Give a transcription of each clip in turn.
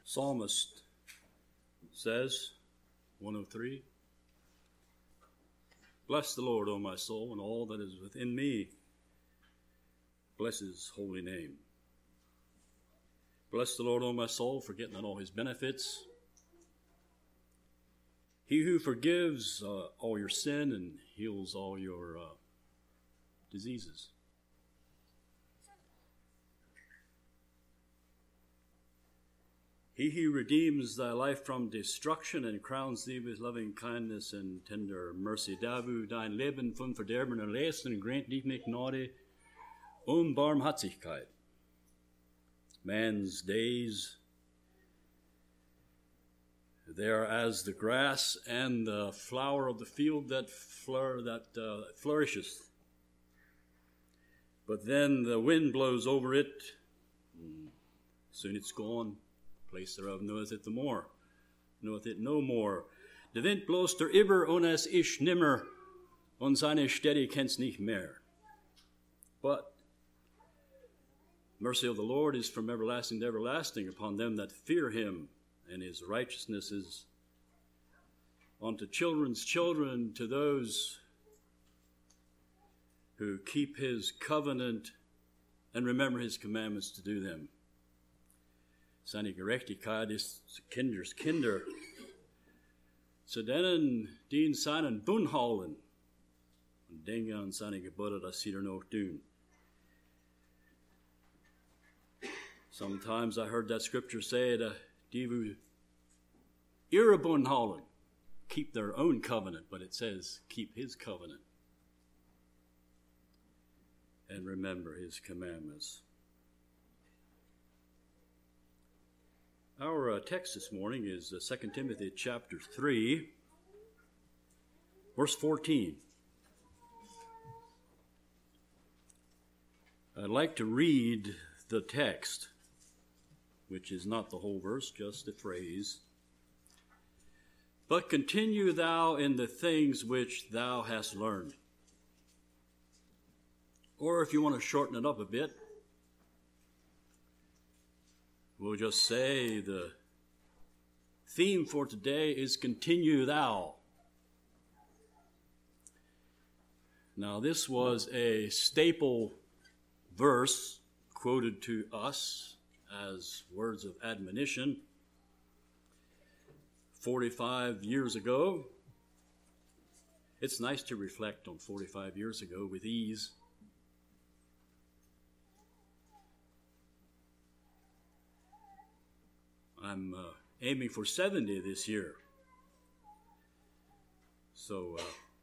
Psalmist says, 103, "Bless the Lord, O my soul, and all that is within me. Bless his holy name. Bless the Lord, O my soul, forgetting not all his benefits. He who forgives all your sin and heals all your diseases." He who redeems thy life from destruction and crowns thee with loving kindness and tender mercy. Davu dein Leben von Verderben erlässt und grant dich mit Gnade und Barmherzigkeit. Man's days, they are as the grass and the flower of the field that flourishes. But then the wind blows over it, and soon it's gone. Place thereof knoweth it no more. Der Wind bloßt über und es ist nimmer, und seine Stätte kennt's nicht mehr. But mercy of the Lord is from everlasting to everlasting upon them that fear him, and his righteousness is unto children's children, to those who keep his covenant and remember his commandments to do them. Seine Gerechtigkeit ist Kinders Kinder, zu denen, die in seinen Bund halten und denken an seine Gebote, dass sie noch tun. Sometimes I heard that scripture say that die wo ihre Bund halten keep their own covenant, but it says keep his covenant and remember his commandments. Our text this morning is 2 Timothy chapter 3, verse 14. I'd like to read the text, which is not the whole verse, just the phrase. "But continue thou in the things which thou hast learned." Or if you want to shorten it up a bit, we'll just say the theme for today is "Continue Thou." Now, this was a staple verse quoted to us as words of admonition 45 years ago. It's nice to reflect on 45 years ago with ease. I'm aiming for 70 this year. So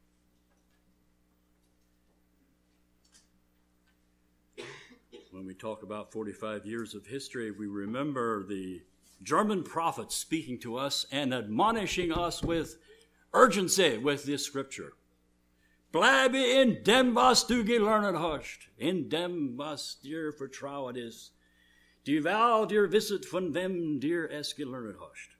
when we talk about 45 years of history, we remember the German prophets speaking to us and admonishing us with urgency with this scripture. "Bleibe in dem, was du gelernt hast, in dem, was dir vertraut ist. Die Wahl dir wisset, von wem dir es gelernt hast."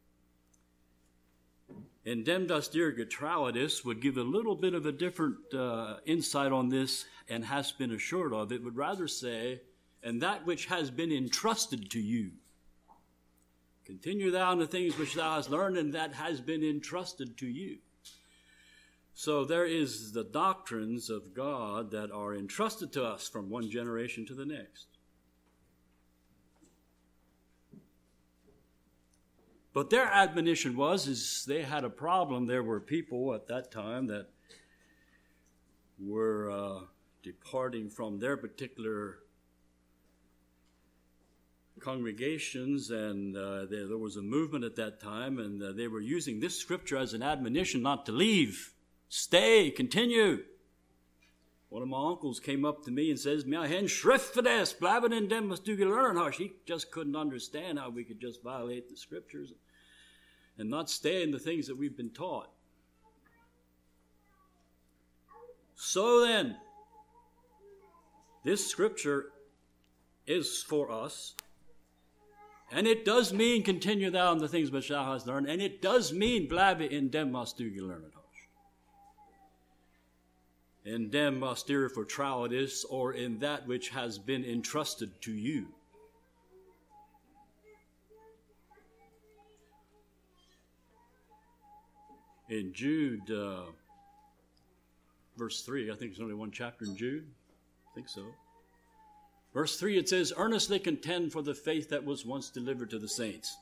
In dem, das dir getrauet ist would give a little bit of a different insight on this, and has been assured of. It would rather say, "and that which has been entrusted to you." Continue thou in the things which thou hast learned, and that has been entrusted to you. So there is the doctrines of God that are entrusted to us from one generation to the next. But their admonition is they had a problem. There were people at that time that were departing from their particular congregations, and there was a movement at that time, and they were using this scripture as an admonition not to leave. Stay, continue. One of my uncles came up to me and says, "Mir hen Schrift für das, bleiben in dem, was du gelernt hast." He just couldn't understand how we could just violate the scriptures and not stay in the things that we've been taught. So then, this scripture is for us, and it does mean continue thou in the things which thou hast learned, and it does mean bleibe in dem, was du gelernt hast. In dem, was dir vertraut ist, or in that which has been entrusted to you. in Jude, verse 3. I think there's only one chapter in Jude. I think so. Verse 3, it says, earnestly contend for the faith that was once delivered to the saints.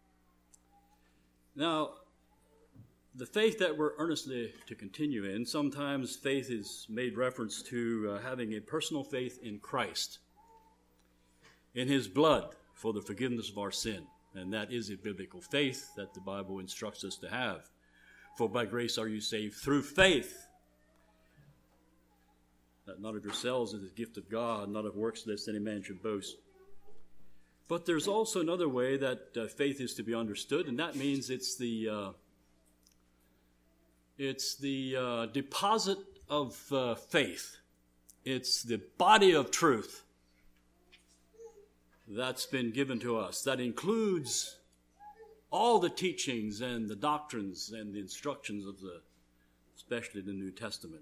Now, the faith that we're earnestly to continue in, sometimes faith is made reference to having a personal faith in Christ, in his blood for the forgiveness of our sin. And that is a biblical faith that the Bible instructs us to have. For by grace are you saved through faith, that not of yourselves is a gift of God, not of works lest any man should boast. But there's also another way that faith is to be understood, and that means it's the deposit of faith. It's the body of truth that's been given to us. That includes all the teachings and the doctrines and the instructions of especially the New Testament.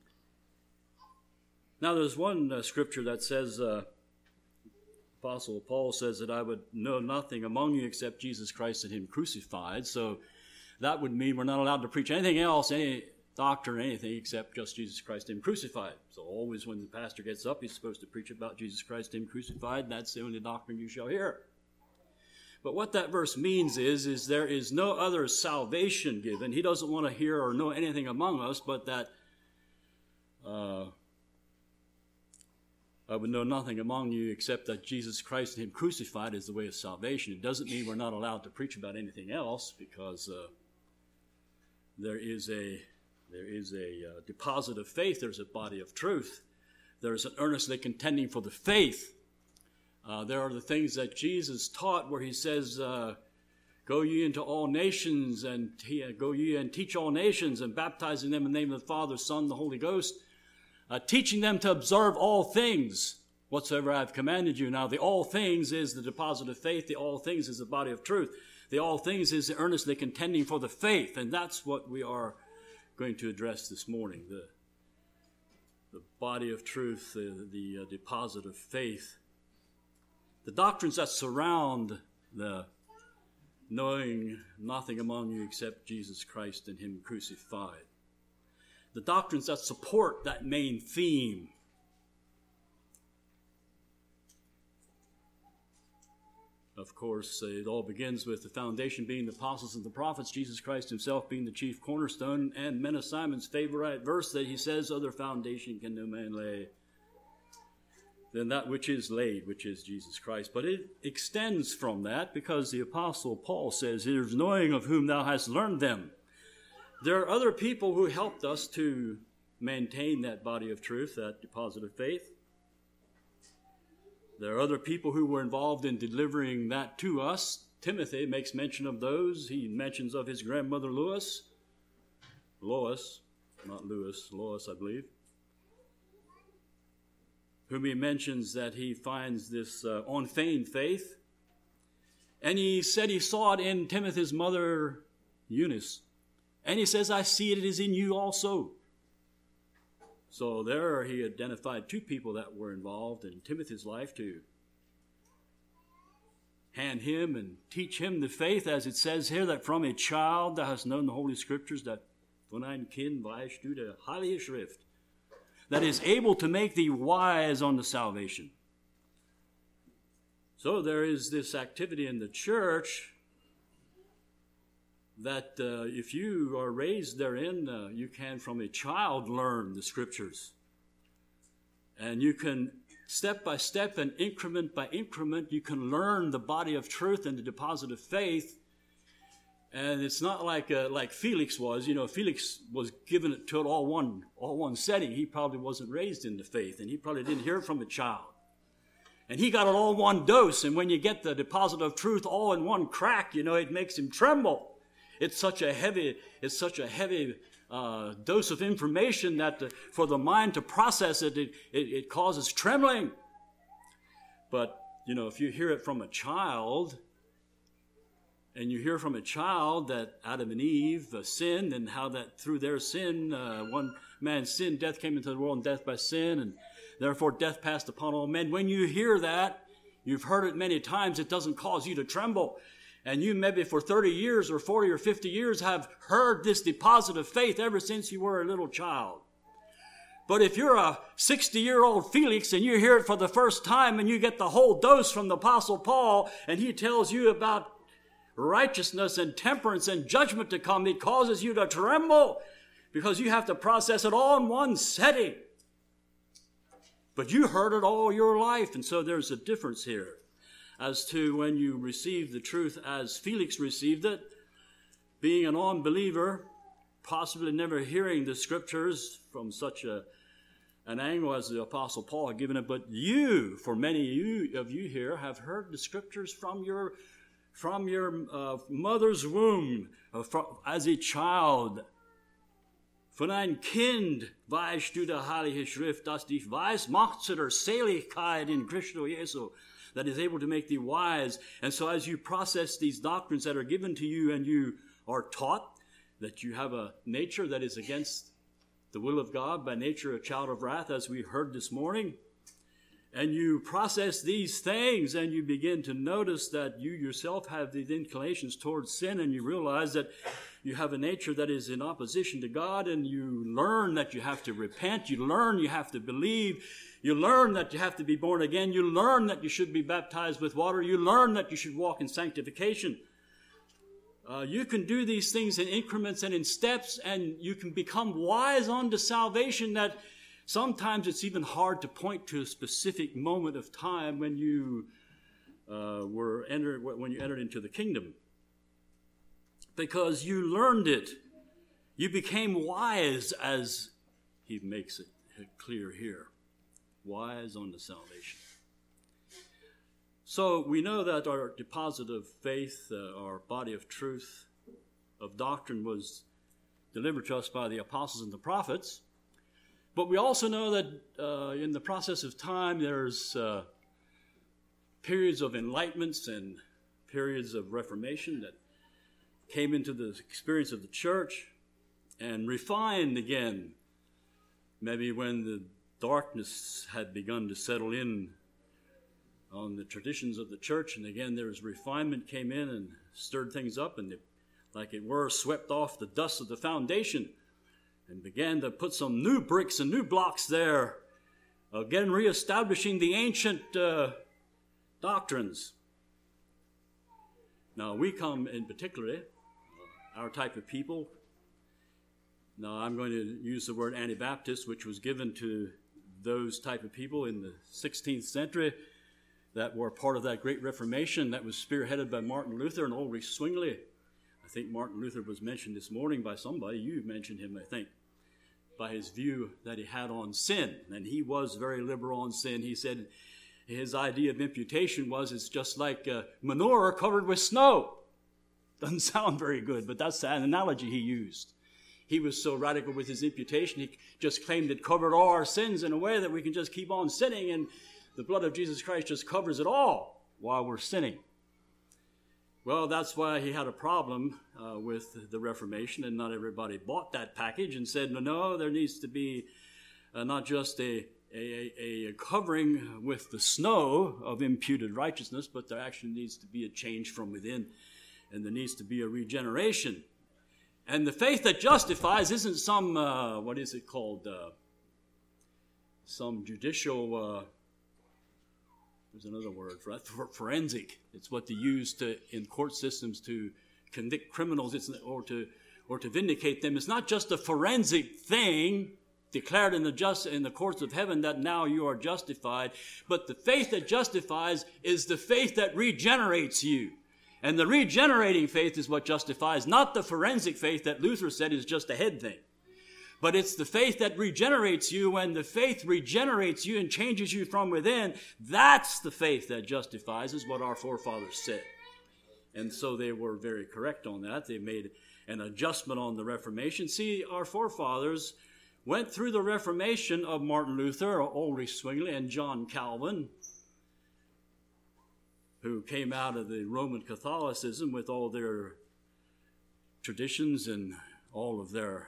Now, there's one scripture that says, Apostle Paul says that I would know nothing among you except Jesus Christ and him crucified. So that would mean we're not allowed to preach anything else, any doctrine, anything except just Jesus Christ and him crucified. So always when the pastor gets up, he's supposed to preach about Jesus Christ and him crucified, and that's the only doctrine you shall hear. But what that verse means is there is no other salvation given. He doesn't want to hear or know anything among us, but that I would know nothing among you except that Jesus Christ and him crucified is the way of salvation. It doesn't mean we're not allowed to preach about anything else, because there is a deposit of faith. There's a body of truth. There's an earnestly contending for the faith. There are the things that Jesus taught where he says, go ye into all nations, and go ye and teach all nations, and baptizing them in the name of the Father, Son, and the Holy Ghost, teaching them to observe all things whatsoever I have commanded you. Now, the all things is the deposit of faith. The all things is the body of truth. The all things is the earnestly contending for the faith, and that's what we are going to address this morning. The body of truth, the deposit of faith. The doctrines that surround the knowing nothing among you except Jesus Christ and him crucified. The doctrines that support that main theme. Of course, it all begins with the foundation being the apostles and the prophets, Jesus Christ himself being the chief cornerstone, and Mena Simon's favorite verse that he says, other foundation can no man lay than that which is laid, which is Jesus Christ. But it extends from that, because the apostle Paul says, it is knowing of whom thou hast learned them. There are other people who helped us to maintain that body of truth, that deposit of faith. There are other people who were involved in delivering that to us. Timothy makes mention of those. He mentions of his grandmother Lois, not Lewis, Lois, I believe, whom he mentions that he finds this unfeigned faith. And he said he saw it in Timothy's mother, Eunice. And he says, I see it is in you also. So there he identified two people that were involved in Timothy's life to hand him and teach him the faith, as it says here, that from a child thou hast known the Holy Scriptures, that von ein Kind weißt du der Heilige Schrift, that is able to make thee wise unto salvation. So there is this activity in the church that if you are raised therein, you can from a child learn the Scriptures. And you can, step by step and increment by increment, you can learn the body of truth and the deposit of faith. And it's not like Felix was. You know, Felix was given it to it all one setting. He probably wasn't raised in the faith, and he probably didn't hear it from a child. And he got it all one dose, and when you get the deposit of truth all in one crack, you know, it makes him tremble. It's such a heavy dose of information that for the mind to process it causes trembling. But, you know, if you hear it from a child, and you hear from a child that Adam and Eve sinned, and how that through their sin, one man's sin, death came into the world, and death by sin, and therefore death passed upon all men. When you hear that, you've heard it many times, it doesn't cause you to tremble. And you maybe for 30 years or 40 or 50 years have heard this deposit of faith ever since you were a little child. But if you're a 60-year-old Felix and you hear it for the first time and you get the whole dose from the Apostle Paul and he tells you about righteousness and temperance and judgment to come, it causes you to tremble because you have to process it all in one setting. But you heard it all your life, and so there's a difference here as to when you receive the truth as Felix received it, being an unbeliever, possibly never hearing the scriptures from such an angle as the Apostle Paul had given it. But you, for many of you here, have heard the scriptures from your mother's womb as a child. Von ein Kind weißt du der Heilige Schrift, das dich weise macht zu der Seligkeit in Christo Jesu, that is able to make thee wise. And so as you process these doctrines that are given to you and you are taught that you have a nature that is against the will of God, by nature a child of wrath, as we heard this morning, and you process these things and you begin to notice that you yourself have these inclinations towards sin, and you realize that you have a nature that is in opposition to God, and you learn that you have to repent, you learn you have to believe, you learn that you have to be born again, you learn that you should be baptized with water, you learn that you should walk in sanctification. You can do these things in increments and in steps, and you can become wise unto salvation that sometimes it's even hard to point to a specific moment of time when you entered into the kingdom. Because you learned it. You became wise, as he makes it clear here. Wise unto salvation. So we know that our deposit of faith, our body of truth, of doctrine was delivered to us by the apostles and the prophets. But we also know that in the process of time, there's periods of enlightenments and periods of reformation that came into the experience of the church and refined again, maybe when the darkness had begun to settle in on the traditions of the church, and again there's refinement came in and stirred things up, and like it were swept off the dust of the foundation and began to put some new bricks and new blocks there, again reestablishing the ancient doctrines. Now we come in particularly, our type of people. Now I'm going to use the word Anabaptist, which was given to those type of people in the 16th century that were part of that great Reformation that was spearheaded by Martin Luther and Ulrich Zwingli. I think Martin Luther was mentioned this morning by somebody. You mentioned him, I think, by his view that he had on sin. And he was very liberal on sin. He said his idea of imputation was it's just like manure covered with snow. Doesn't sound very good, but that's the analogy he used. He was so radical with his imputation, he just claimed it covered all our sins in a way that we can just keep on sinning, and the blood of Jesus Christ just covers it all while we're sinning. Well, that's why he had a problem with the Reformation, and not everybody bought that package and said, no, there needs to be not just a covering with the snow of imputed righteousness, but there actually needs to be a change from within, and there needs to be a regeneration. And the faith that justifies isn't some, what is it called? Some judicial, there's another word for that, forensic. It's what they use in court systems to convict criminals or to vindicate them. It's not just a forensic thing declared in the courts of heaven that now you are justified, but the faith that justifies is the faith that regenerates you. And the regenerating faith is what justifies, not the forensic faith that Luther said is just a head thing. But it's the faith that regenerates you. When the faith regenerates you and changes you from within, that's the faith that justifies, is what our forefathers said. And so they were very correct on that. They made an adjustment on the Reformation. See, our forefathers went through the Reformation of Martin Luther, Ulrich Zwingli, and John Calvin, who came out of the Roman Catholicism with all their traditions and all of their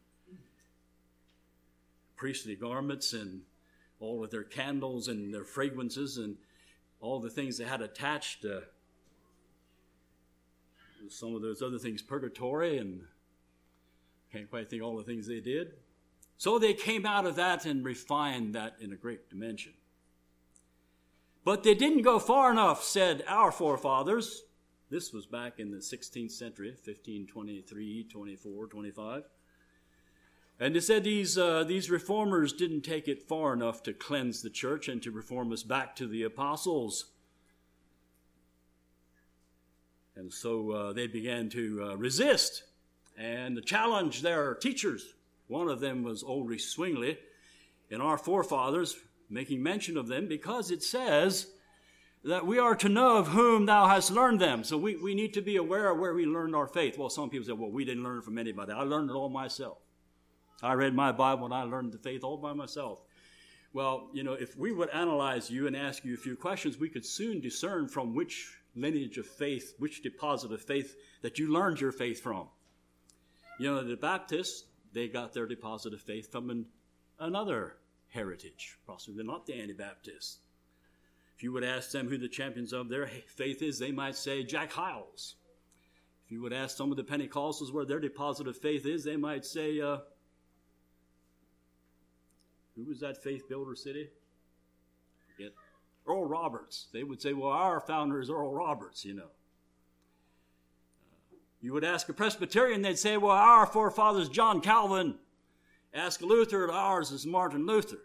priestly garments and all of their candles and their fragrances and all the things they had attached some of those other things, purgatory, and can't quite think all the things they did. So they came out of that and refined that in a great dimension. But they didn't go far enough, said our forefathers. This was back in the 16th century, 1523, 24, 25. And they said these reformers didn't take it far enough to cleanse the church and to reform us back to the apostles. And so they began to resist and challenge their teachers. One of them was Ulrich Zwingli, and our forefathers, making mention of them, because it says that we are to know of whom thou hast learned them. So we need to be aware of where we learned our faith. Well, some people say, well, we didn't learn it from anybody. I learned it all myself. I read my Bible and I learned the faith all by myself. Well, if we would analyze you and ask you a few questions, we could soon discern from which lineage of faith, which deposit of faith that you learned your faith from. The Baptists, they got their deposit of faith from another heritage. Possibly not the Anabaptists. If you would ask them who the champions of their faith is, they might say Jack Hyles. If you would ask some of the Pentecostals where their deposit of faith is, they might say, who was that faith builder city? Forget. Earl Roberts. They would say, well, our founder is Earl Roberts, You would ask a Presbyterian, they'd say, well, our forefather's John Calvin. Ask a Lutheran, ours is Martin Luther.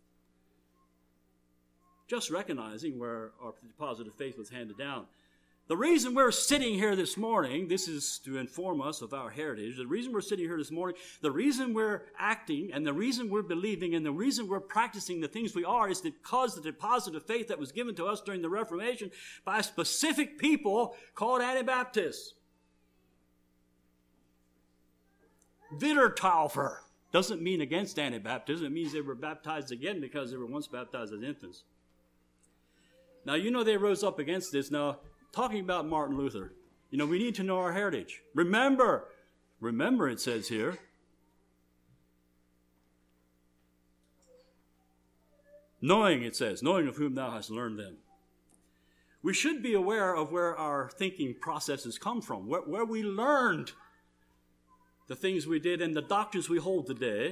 Just recognizing where our deposit of faith was handed down. The reason we're sitting here this morning, this is to inform us of our heritage. The reason we're sitting here this morning, the reason we're acting, and the reason we're believing, and the reason we're practicing the things we are is because the deposit of faith that was given to us during the Reformation by specific people called Anabaptists. Wiedertaufer doesn't mean against Anabaptism. It means they were baptized again because they were once baptized as infants. Now, they rose up against this. Now, talking about Martin Luther, we need to know our heritage. Remember, it says here, knowing of whom thou hast learned them. We should be aware of where our thinking processes come from, where we learned the things we did and the doctrines we hold today.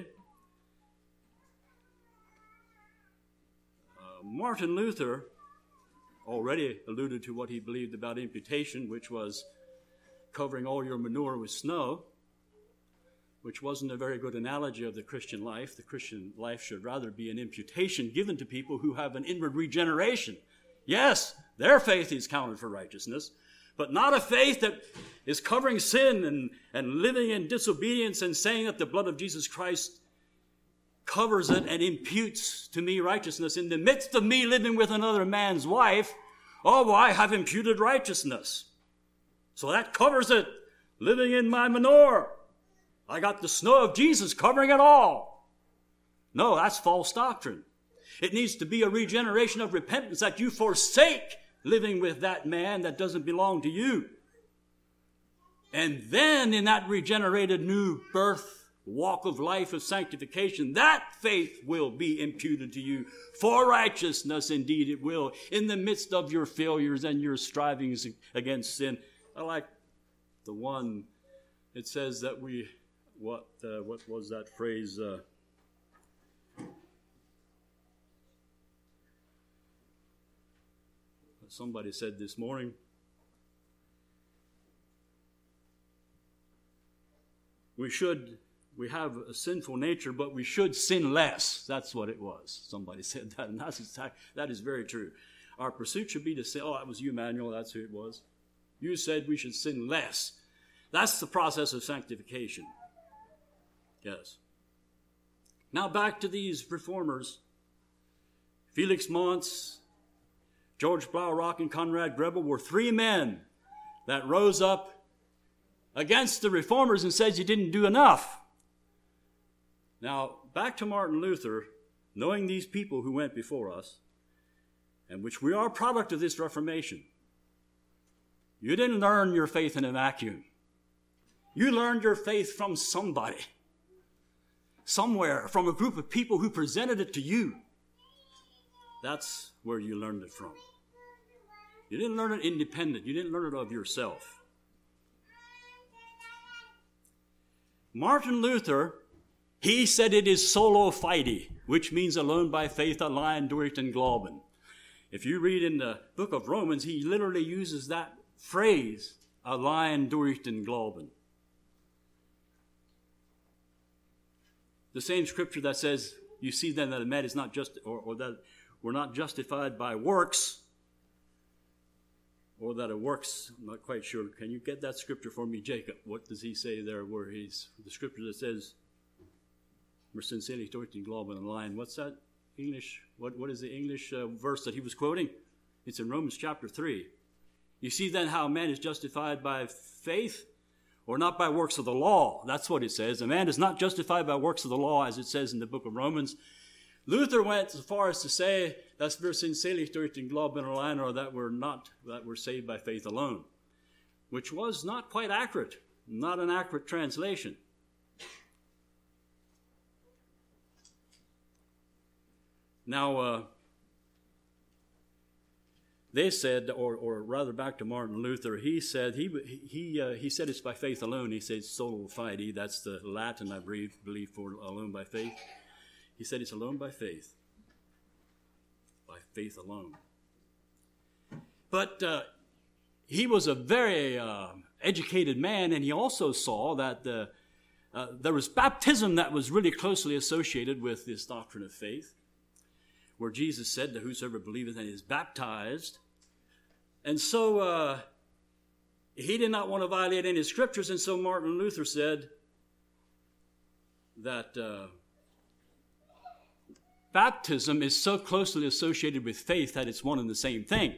Martin Luther already alluded to what he believed about imputation, which was covering all your manure with snow, which wasn't a very good analogy of the Christian life. The Christian life should rather be an imputation given to people who have an inward regeneration. Yes, their faith is counted for righteousness, but not a faith that is covering sin and living in disobedience and saying that the blood of Jesus Christ covers it and imputes to me righteousness in the midst of me living with another man's wife. Oh, I have imputed righteousness. So that covers it, living in my manure. I got the snow of Jesus covering it all. No, that's false doctrine. It needs to be a regeneration of repentance that you forsake living with that man that doesn't belong to you. And then in that regenerated new birth, walk of life of sanctification, that faith will be imputed to you for righteousness. Indeed it will, in the midst of your failures and your strivings against sin. I like the one, it says that what was that phrase? Somebody said this morning, we have a sinful nature, but we should sin less. That's what it was. Somebody said that, and that is very true. Our pursuit should be to sin. Oh, that was you, Manuel. That's who it was. You said we should sin less. That's the process of sanctification. Yes. Now back to these reformers. Felix Mons, George Blaurock, and Conrad Grebel were three men that rose up against the reformers and said you didn't do enough. Now, back to Martin Luther, knowing these people who went before us, and which we are a product of this Reformation. You didn't learn your faith in a vacuum. You learned your faith from somebody, somewhere, from a group of people who presented it to you. That's where you learned it from. You didn't learn it independent. You didn't learn it of yourself. Martin Luther, he said it is solo fide, which means alone by faith, allein durch den Glauben. If you read in the book of Romans, he literally uses that phrase, allein durch den Glauben. The same scripture that says, you see then that a man is not just, or that we're not justified by works, or that a works, I'm not quite sure. Can you get that scripture for me, Jacob? What does he say there where he's, the scripture that says, wir sind selig durch den Glauben allein. What's that English? What is the English verse that he was quoting? It's in Romans chapter 3. You see then how a man is justified by faith or not by works of the law. That's what it says. A man is not justified by works of the law, as it says in the book of Romans. Luther went as far as to say, dass wir sind selig durch den Glauben allein, or that we're saved by faith alone, which was not quite accurate, not an accurate translation. Now, they said, or rather back to Martin Luther, he said he said it's by faith alone. He said solo fide. That's the Latin, I believe, for alone by faith. He said it's alone by faith alone. But he was a very educated man, and he also saw that there was baptism that was really closely associated with this doctrine of faith, where Jesus said that whosoever believeth and is baptized. And so he did not want to violate any scriptures, and so Martin Luther said that baptism is so closely associated with faith that it's one and the same thing.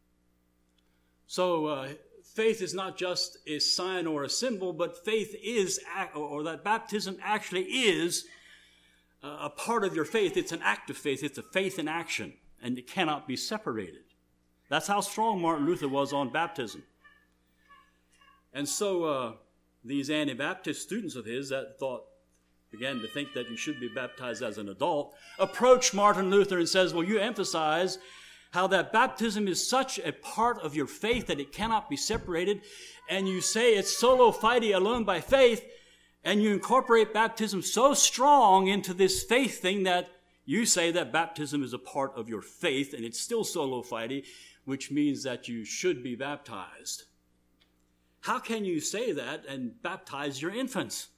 So faith is not just a sign or a symbol, but faith is, or that baptism actually is a part of your faith. It's an act of faith. It's a faith in action, and it cannot be separated. That's how strong Martin Luther was on baptism. And so these Anabaptist students of his that began to think that you should be baptized as an adult, approached Martin Luther and says, well, you emphasize how that baptism is such a part of your faith that it cannot be separated, and you say it's solo fide, alone by faith, and you incorporate baptism so strong into this faith thing that you say that baptism is a part of your faith, and it's still solo fide, which means that you should be baptized. How can you say that and baptize your infants?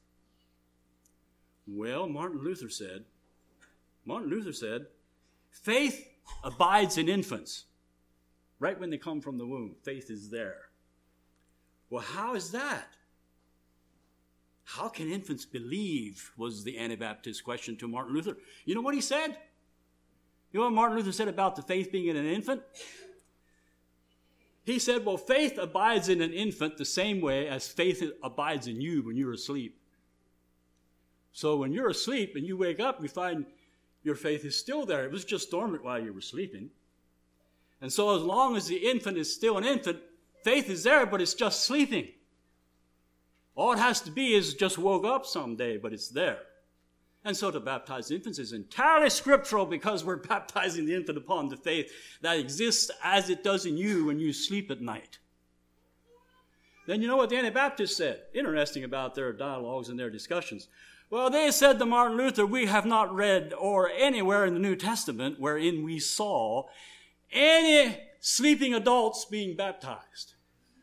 Well, Martin Luther said, faith abides in infants. Right when they come from the womb, faith is there. Well, how is that? How can infants believe, was the Anabaptist question to Martin Luther. You know what he said? You know what Martin Luther said about the faith being in an infant? He said, well, faith abides in an infant the same way as faith abides in you when you're asleep. So when you're asleep and you wake up, you find your faith is still there. It was just dormant while you were sleeping. And so as long as the infant is still an infant, faith is there, but it's just sleeping. All it has to be is just woke up someday, but it's there. And so to baptize infants is entirely scriptural, because we're baptizing the infant upon the faith that exists as it does in you when you sleep at night. Then you know what the Anabaptists said? Interesting about their dialogues and their discussions. Well, they said to Martin Luther, we have not read or anywhere in the New Testament wherein we saw any sleeping adults being baptized.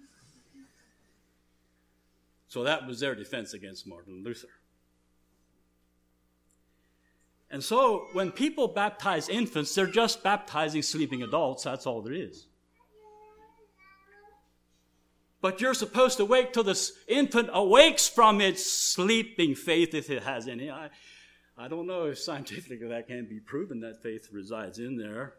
So that was their defense against Martin Luther. And so when people baptize infants, they're just baptizing sleeping adults. That's all there is. But you're supposed to wait till this infant awakes from its sleeping faith, if it has any. I don't know if scientifically that can be proven that faith resides in there.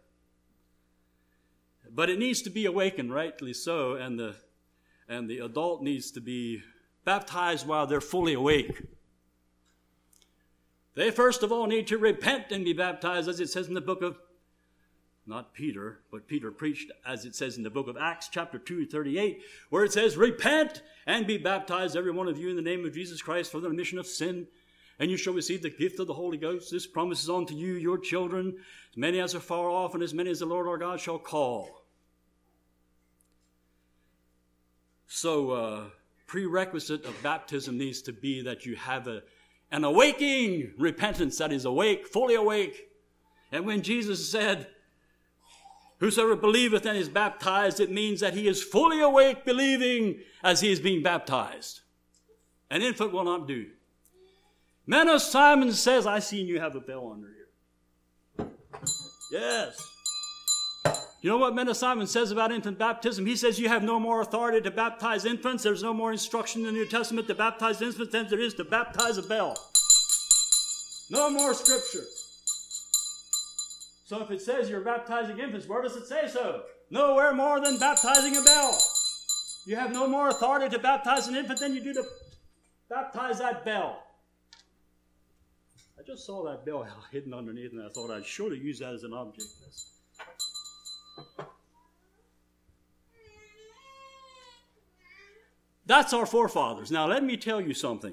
But it needs to be awakened, rightly so, and the adult needs to be baptized while they're fully awake. They first of all need to repent and be baptized, as it says in the book of, not Peter, but Peter preached, as it says in the book of Acts, chapter 2:38, where it says, repent and be baptized, every one of you, in the name of Jesus Christ for the remission of sin, and you shall receive the gift of the Holy Ghost. This promise is unto you, your children, as many as are far off, and as many as the Lord our God shall call. So prerequisite of baptism needs to be that you have an awaking repentance that is awake, fully awake. And when Jesus said, whosoever believeth and is baptized, it means that he is fully awake, believing as he is being baptized. An infant will not do. Men of Simon says, I seen you have a bell under here. Yes. You know what Men of Simon says about infant baptism? He says you have no more authority to baptize infants. There's no more instruction in the New Testament to baptize infants than there is to baptize a bell. No more scripture. So if it says you're baptizing infants, where does it say so? Nowhere more than baptizing a bell. You have no more authority to baptize an infant than you do to baptize that bell. I just saw that bell hidden underneath, and I thought I'd surely use that as an object lesson. That's our forefathers. Now let me tell you something.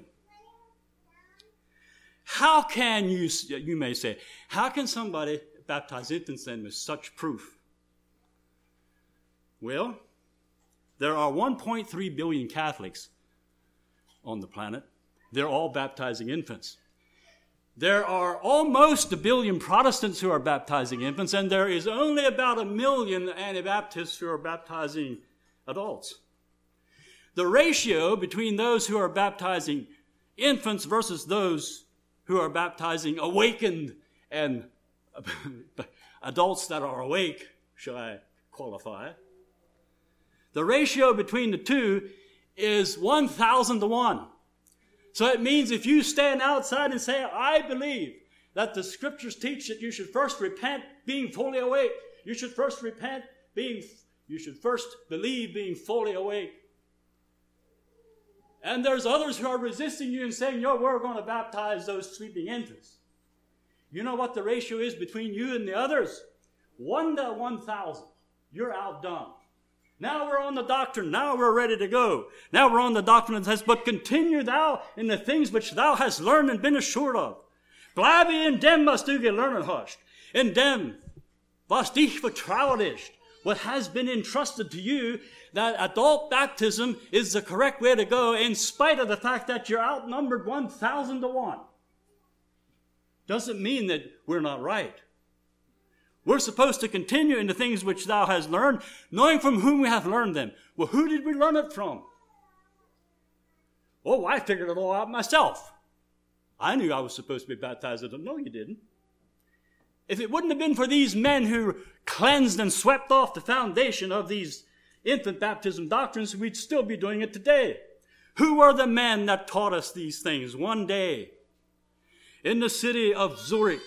How can you may say, how can somebody baptize infants then with such proof? Well, there are 1.3 billion Catholics on the planet. They're all baptizing infants. There are almost 1 billion Protestants who are baptizing infants, and there is only about 1 million Anabaptists who are baptizing adults. The ratio between those who are baptizing infants versus those who are baptizing awakened and adults that are awake, shall I qualify? The ratio between the two is 1,000 to 1. So it means if you stand outside and say, I believe that the scriptures teach that you should first repent being fully awake. You should first believe being fully awake. And there's others who are resisting you and saying, we're going to baptize those sleeping infants. You know what the ratio is between you and the others? 1 to 1,000. You're outdone. Now we're on the doctrine. Now we're ready to go. Now we're on the doctrine that says, but continue thou in the things which thou hast learned and been assured of. Blijf in dem was du gelernt hast. In dem was dich vertrouwd ist. What has been entrusted to you, that adult baptism is the correct way to go in spite of the fact that you're outnumbered 1,000 to 1. Doesn't mean that we're not right. We're supposed to continue in the things which thou hast learned, knowing from whom we have learned them. Well, who did we learn it from? Oh, I figured it all out myself. I knew I was supposed to be baptized. No, you didn't. If it wouldn't have been for these men who cleansed and swept off the foundation of these infant baptism doctrines, we'd still be doing it today. Who were the men that taught us these things? One day, in the city of Zurich.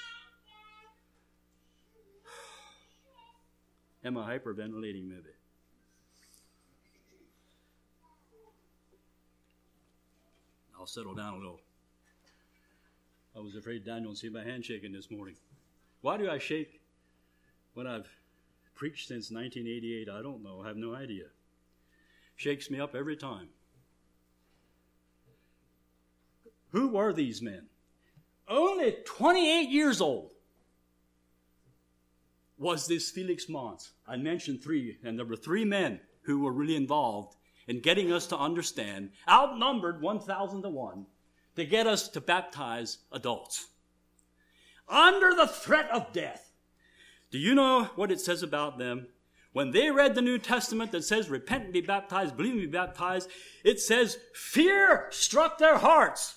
Am I hyperventilating maybe? I'll settle down a little. I was afraid Daniel would see my hand shaking this morning. Why do I shake when I've preached since 1988? I don't know. I have no idea. Shakes me up every time. Who were these men? Only 28 years old was this Felix Manz. I mentioned 3, and there were 3 men who were really involved in getting us to understand, outnumbered 1,000 to 1, to get us to baptize adults. Under the threat of death. Do you know what it says about them? When they read the New Testament that says, repent and be baptized, believe and be baptized, it says, fear struck their hearts.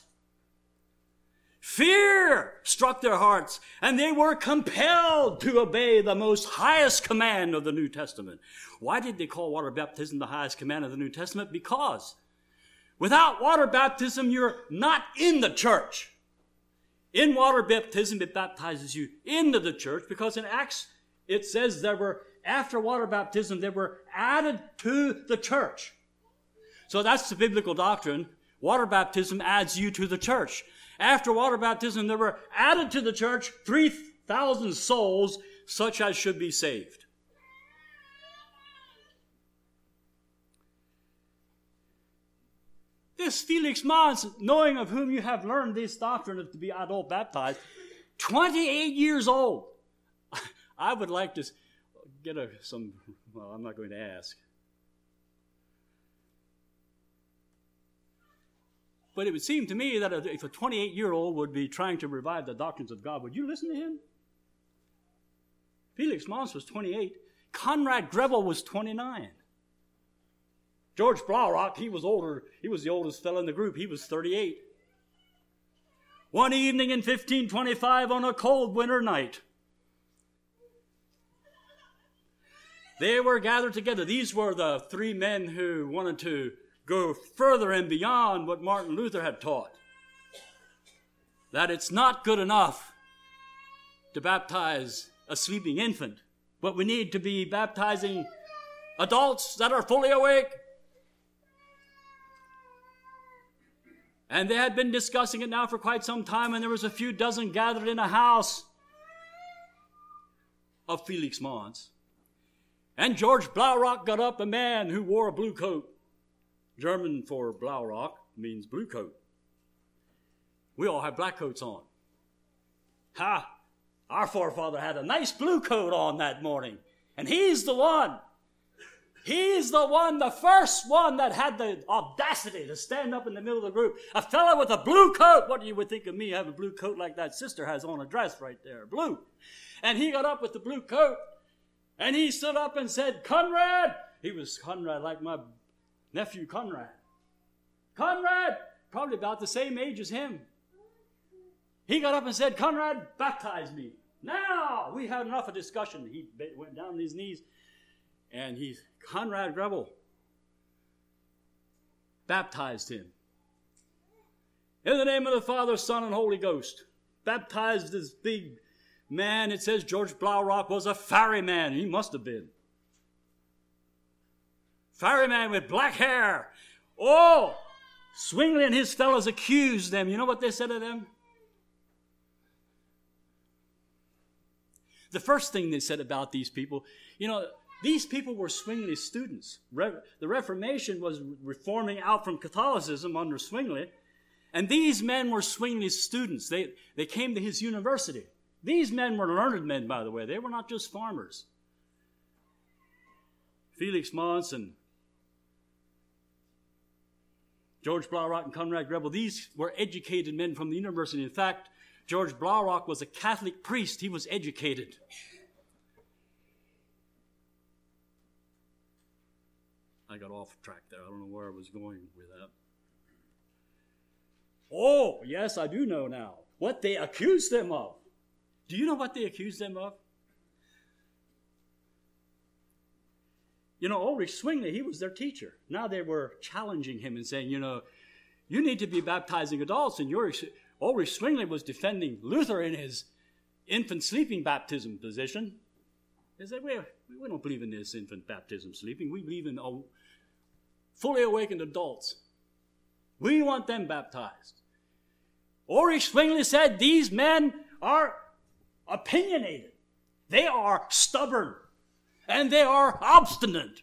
Fear struck their hearts, and they were compelled to obey the most highest command of the New Testament. Why did they call water baptism the highest command of the New Testament? Because without water baptism, you're not in the church. In water baptism, it baptizes you into the church, because in Acts, it says after water baptism, they were added to the church. So that's the biblical doctrine. Water baptism adds you to the church. After water baptism, there were added to the church 3,000 souls, such as should be saved. This Felix Manz, knowing of whom you have learned this doctrine of to be adult baptized, 28 years old. I would like to get I'm not going to ask. But it would seem to me that if a 28-year-old would be trying to revive the doctrines of God, would you listen to him? Felix Manz was 28. Conrad Grebel was 29. George Blaurock, he was older. He was the oldest fellow in the group. He was 38. One evening in 1525 on a cold winter night, they were gathered together. These were the three men who wanted to go further and beyond what Martin Luther had taught. That it's not good enough to baptize a sleeping infant, but we need to be baptizing adults that are fully awake. And they had been discussing it now for quite some time, and there was a few dozen gathered in a house of Felix Manz. And George Blaurock got up, a man who wore a blue coat. German for Blaurock means blue coat. We all have black coats on. Ha! Our forefather had a nice blue coat on that morning. And he's the one. He's the one, the first one that had the audacity to stand up in the middle of the group. A fellow with a blue coat. What you would think of me having a blue coat like that sister has on a dress right there, blue. And he got up with the blue coat. And he stood up and said, Conrad. He was Conrad like my nephew Conrad. Conrad, probably about the same age as him. He got up and said, Conrad, baptize me. Now, we had enough of discussion. He went down on his knees, and Conrad Grebel baptized him. In the name of the Father, Son, and Holy Ghost. Baptized this big man. It says George Blaurock was a fiery man. He must have been. Fiery man with black hair. Oh, Zwingli and his fellows accused them. You know what they said to them? The first thing they said about these people, these people were Zwingli students. The Reformation was reforming out from Catholicism under Zwingli, and these men were Zwingli's students. They came to his university. These men were learned men, by the way. They were not just farmers. Felix Manz and George Blaurock and Conrad Grebel, these were educated men from the university. In fact, George Blaurock was a Catholic priest. He was educated. I got off track there. I don't know where I was going with that. Oh, yes, I do know now. What they accused them of. Do you know what they accused them of? Ulrich Zwingli, he was their teacher. Now they were challenging him and saying, you need to be baptizing adults. And Ulrich Zwingli was defending Luther in his infant sleeping baptism position. They said, we don't believe in this infant baptism sleeping. We believe in fully awakened adults. We want them baptized. Ulrich Zwingli said these men are opinionated. They are stubborn. And they are obstinate.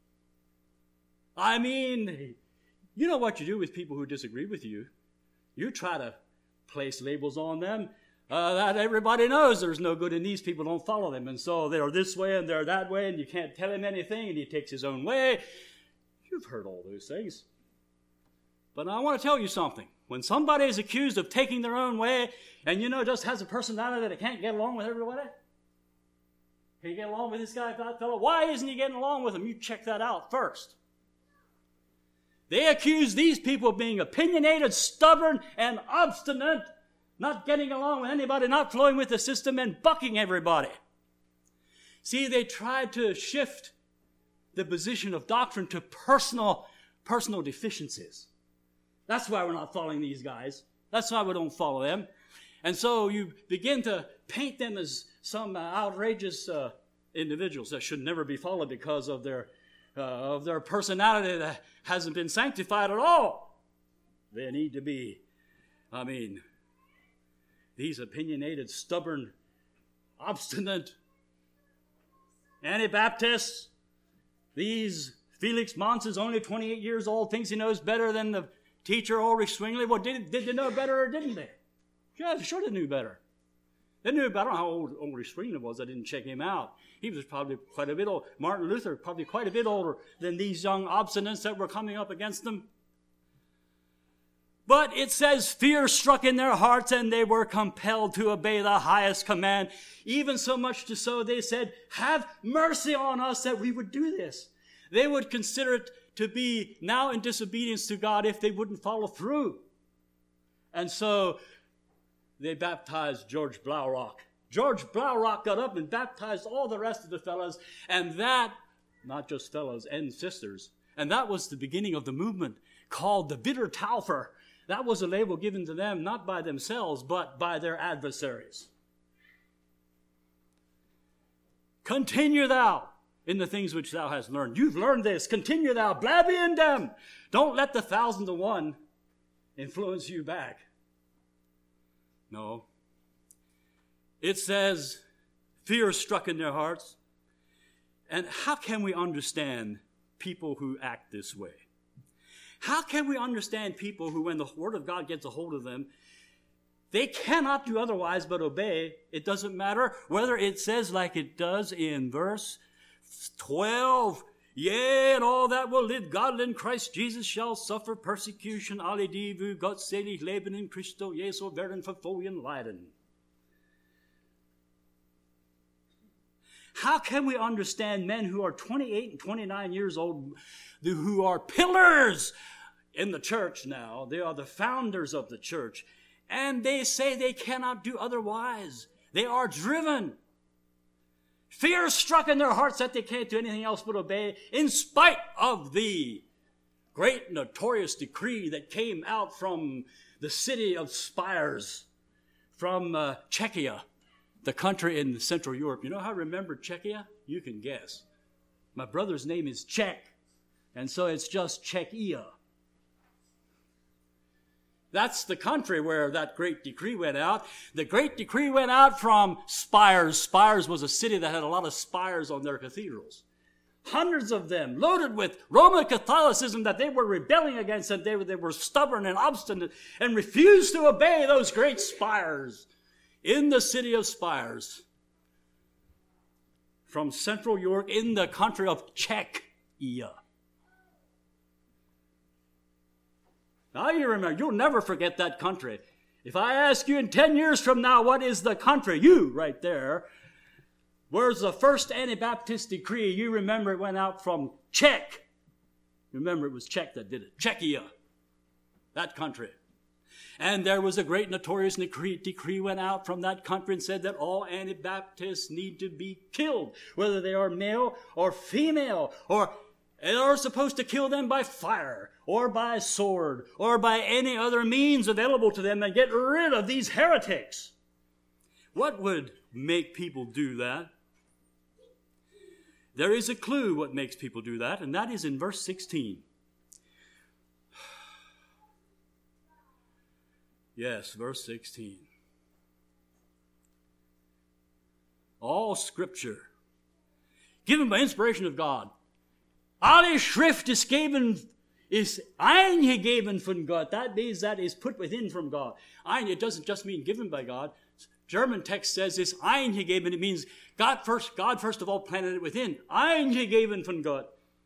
I mean, you know what you do with people who disagree with you. You try to place labels on them that everybody knows there's no good in these people, don't follow them. And so they're this way and they're that way, and you can't tell him anything, and he takes his own way. You've heard all those things. But I want to tell you something. When somebody is accused of taking their own way and, just has a personality that can't get along with everybody, can you get along with this guy, that fellow? Why isn't he getting along with him? You check that out first. They accuse these people of being opinionated, stubborn, and obstinate, not getting along with anybody, not flowing with the system, and bucking everybody. See, they tried to shift the position of doctrine to personal deficiencies. That's why we're not following these guys. That's why we don't follow them. And so you begin to paint them as some outrageous individuals that should never be followed because of their personality that hasn't been sanctified at all. They need to be, these opinionated, stubborn, obstinate Anabaptists, these Felix Manz is only 28 years old, thinks he knows better than the teacher Ulrich Zwingli. Well, did they know better or didn't they? Yeah, sure they knew better. They knew about how old Ulrich Zwingli was. I didn't check him out. He was probably quite a bit old. Martin Luther, probably quite a bit older than these young obstinates that were coming up against them. But it says fear struck in their hearts and they were compelled to obey the highest command. Even so much to so they said, have mercy on us that we would do this. They would consider it to be now in disobedience to God if they wouldn't follow through. And so they baptized George Blaurock. George Blaurock got up and baptized all the rest of the fellows. And that, not just fellows and sisters, and that was the beginning of the movement called the Bitter Taufer. That was a label given to them, not by themselves, but by their adversaries. Continue thou in the things which thou hast learned. You've learned this. Continue thou. Blab in them. Don't let the 1,001 influence you back. No. It says, fear struck in their hearts. And how can we understand people who act this way? How can we understand people who, when the Word of God gets a hold of them, they cannot do otherwise but obey? It doesn't matter whether it says like it does in verse 12, yea, and all that will live godly in Christ Jesus shall suffer persecution, alle die wo gottselig leben in Christo Jesu werden verfolgen leiden. How can we understand men who are 28 and 29 years old, who are pillars in the church now? They are the founders of the church. And they say they cannot do otherwise. They are driven. Fear struck in their hearts that they can't do anything else but obey, in spite of the great notorious decree that came out from the city of Spires, from Czechia, the country in Central Europe. You know how I remember Czechia? You can guess. My brother's name is Czech, and so it's just Czechia. That's the country where that great decree went out. The great decree went out from Spires. Spires was a city that had a lot of spires on their cathedrals. Hundreds of them, loaded with Roman Catholicism that they were rebelling against, and they were stubborn and obstinate and refused to obey those great spires in the city of Spires. From Central Europe in the country of Czechia. Now you remember, you'll never forget that country. If I ask you in 10 years from now, what is the country? You, right there. Where's the first Anabaptist decree? You remember it went out from Czech. Remember, it was Czech that did it. Czechia. That country. And there was a great notorious decree went out from that country and said that all Anabaptists need to be killed, whether they are male or female, and are supposed to kill them by fire or by sword or by any other means available to them and get rid of these heretics. What would make people do that? There is a clue what makes people do that, and that is in verse 16. Yes, verse 16. All Scripture, given by inspiration of God, alle Schrift is eingegeben von Gott. That means that is put within from God. It doesn't just mean given by God. German text says it's eingegeben. It means God first of all planted it within. Eingegeben von Gott.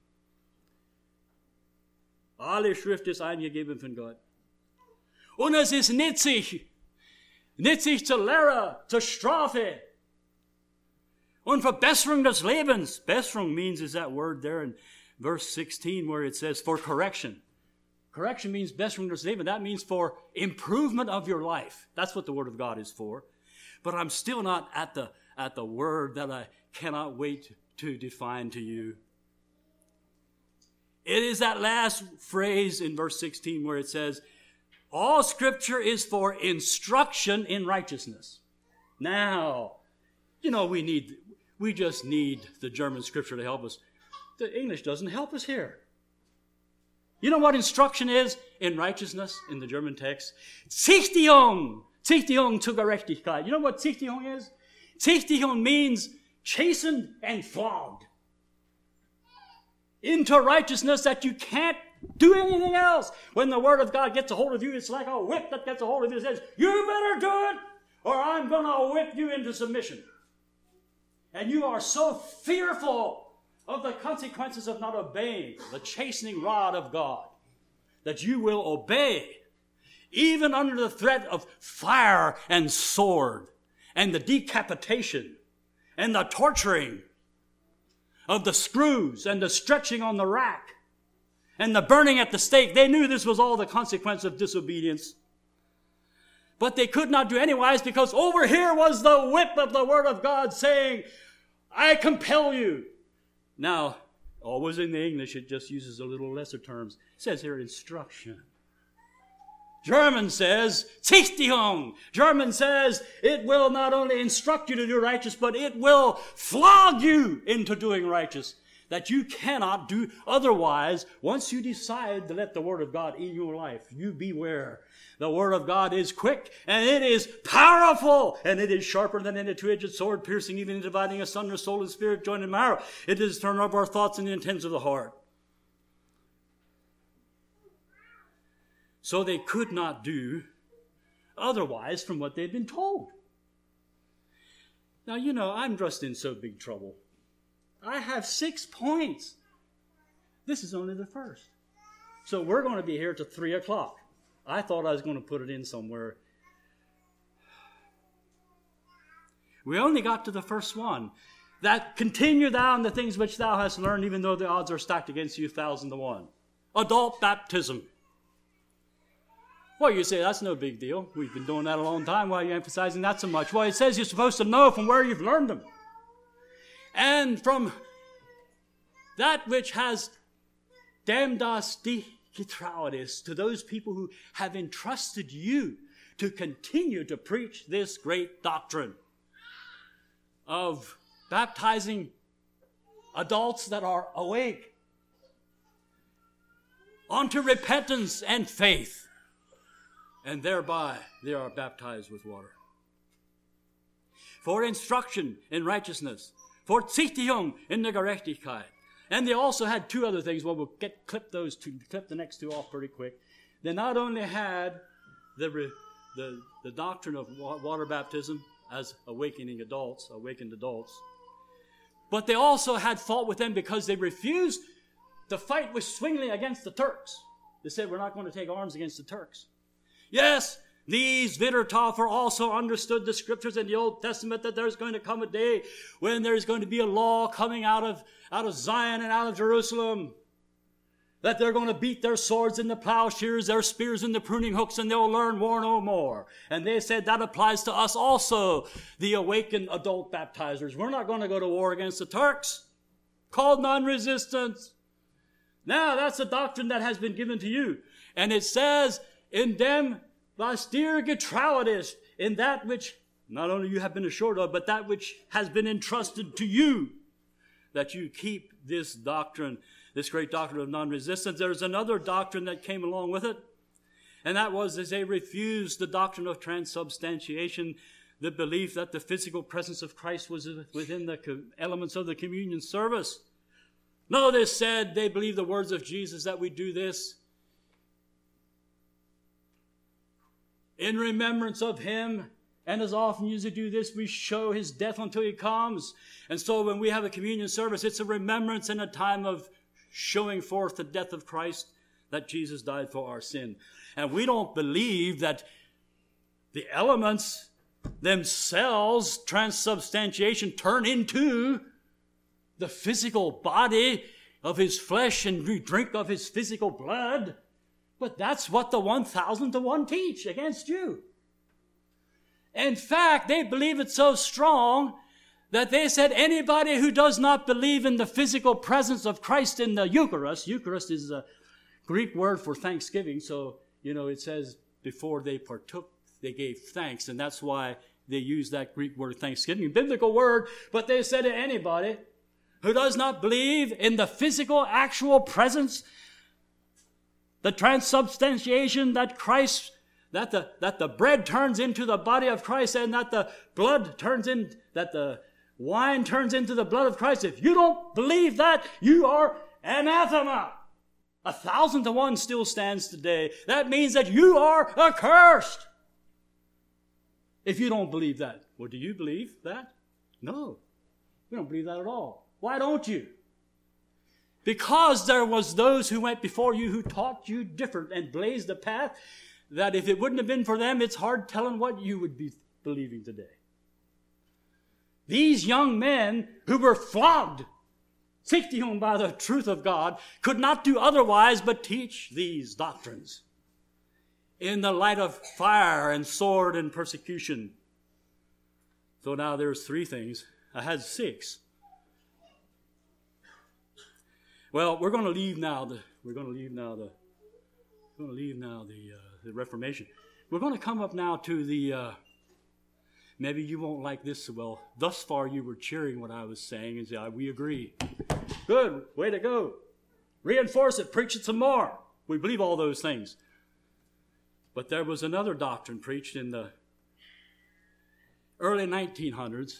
Alle Schrift ist eingegeben von Gott. Und es ist nützlich zur Lehre, zur Strafe und Verbesserung des Lebens. Besserung means is that word there in verse 16 where it says for correction. Correction means Besserung des Lebens. That means for improvement of your life. That's what the Word of God is for. But I'm still not at the word that I cannot wait to define to you. It is that last phrase in verse 16 where it says, all Scripture is for instruction in righteousness. Now, you know, we just need the German Scripture to help us. The English doesn't help us here. You know what instruction is in righteousness in the German text? Zichtigung zur Gerechtigkeit. You know what Zichtigung is? Zichtigung means chastened and flogged into righteousness that you can't do anything else. When the Word of God gets a hold of you, it's like a whip that gets a hold of you and says, you better do it or I'm going to whip you into submission. And you are so fearful of the consequences of not obeying the chastening rod of God that you will obey. even under the threat of fire and sword, and the decapitation, and the torturing of the screws, and the stretching on the rack, and the burning at the stake. They knew this was all the consequence of disobedience. But they could not do anywise, because over here was the whip of the Word of God saying, I compel you. Now, always in the English, it just uses a little lesser terms. It says here instruction. German says, Zichtigung. German says, it will not only instruct you to do righteous, but it will flog you into doing righteous. That you cannot do otherwise. Once you decide to let the Word of God in your life, you beware. The Word of God is quick, and it is powerful, and it is sharper than any two-edged sword, piercing even and dividing asunder soul and spirit, joint and marrow. It is turn up our thoughts and the intents of the heart. So they could not do otherwise from what they'd been told. Now, you know, I'm just in so big trouble. I have 6 points. This is only the first. So we're going to be here till 3 o'clock. I thought I was going to put it in somewhere. We only got to the first one. That continue thou in the things which thou hast learned, even though the odds are stacked against you 1,000 to 1. Adult baptism. Well, you say, that's no big deal. We've been doing that a long time. Why are you emphasizing that so much? Well, it says you're supposed to know from where you've learned them. And from that which has damned us to those people who have entrusted you to continue to preach this great doctrine of baptizing adults that are awake unto repentance and faith, and thereby they are baptized with water. For instruction in righteousness, for Zichtigung in der Gerechtigkeit. And they also had 2 other things. Well, we'll clip the next 2 off pretty quick. They not only had the doctrine of water baptism as awakened adults, but they also had fault with them because they refused to fight with Zwingli against the Turks. They said, we're not going to take arms against the Turks. Yes, these Wiedertäufer also understood the scriptures in the Old Testament that there's going to come a day when there's going to be a law coming out of Zion and out of Jerusalem, that they're going to beat their swords in the plowshares, their spears in the pruning hooks, and they'll learn war no more. And they said that applies to us also, the awakened adult baptizers. We're not going to go to war against the Turks, called non-resistance. Now, that's a doctrine that has been given to you. And it says, in dem was dir getrauet ist, in that which not only you have been assured of, but that which has been entrusted to you, that you keep this doctrine, this great doctrine of non-resistance. There's another doctrine that came along with it, and that was as they refused the doctrine of transubstantiation, the belief that the physical presence of Christ was within the elements of the communion service. No, they said they believe the words of Jesus that we do this in remembrance of him, and as often as we do this, we show his death until he comes. And so when we have a communion service, it's a remembrance and a time of showing forth the death of Christ, that Jesus died for our sin. And we don't believe that the elements themselves, transubstantiation, turn into the physical body of his flesh and we drink of his physical blood. But that's what the 1,000 to 1 teach against you. In fact, they believe it so strong that they said anybody who does not believe in the physical presence of Christ in the Eucharist is a Greek word for thanksgiving. So, it says before they partook, they gave thanks. And that's why they use that Greek word thanksgiving, biblical word. But they said to anybody who does not believe in the physical, actual presence, the transubstantiation that Christ, that the bread turns into the body of Christ and that the that the wine turns into the blood of Christ. If you don't believe that, you are anathema. 1,000 to 1 still stands today. That means that you are accursed. If you don't believe that. Well, do you believe that? No. We don't believe that at all. Why don't you? Because there was those who went before you who taught you different and blazed the path that if it wouldn't have been for them, it's hard telling what you would be believing today. These young men who were flogged, sifting on by the truth of God, could not do otherwise but teach these doctrines in the light of fire and sword and persecution. So now there's 3 things. I had 6. Well, we're going to leave now the Reformation. We're going to come up now to the. Maybe you won't like this so well. Thus far, you were cheering what I was saying and say, we agree. Good, way to go. Reinforce it, preach it some more. We believe all those things. But there was another doctrine preached in the early 1900s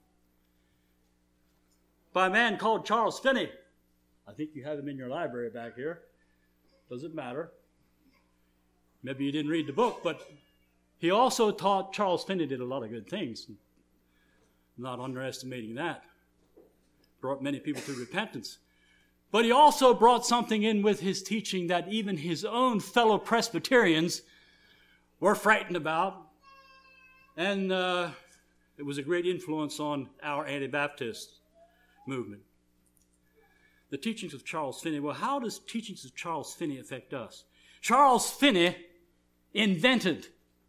by a man called Charles Finney. I think you have him in your library back here. Doesn't matter. Maybe you didn't read the book, but he also taught. Charles Finney did a lot of good things. I'm not underestimating that. Brought many people to repentance. But he also brought something in with his teaching that even his own fellow Presbyterians were frightened about. And it was a great influence on our Anabaptist movement. The teachings of Charles Finney. Well, how does teachings of Charles Finney affect us? Charles Finney invented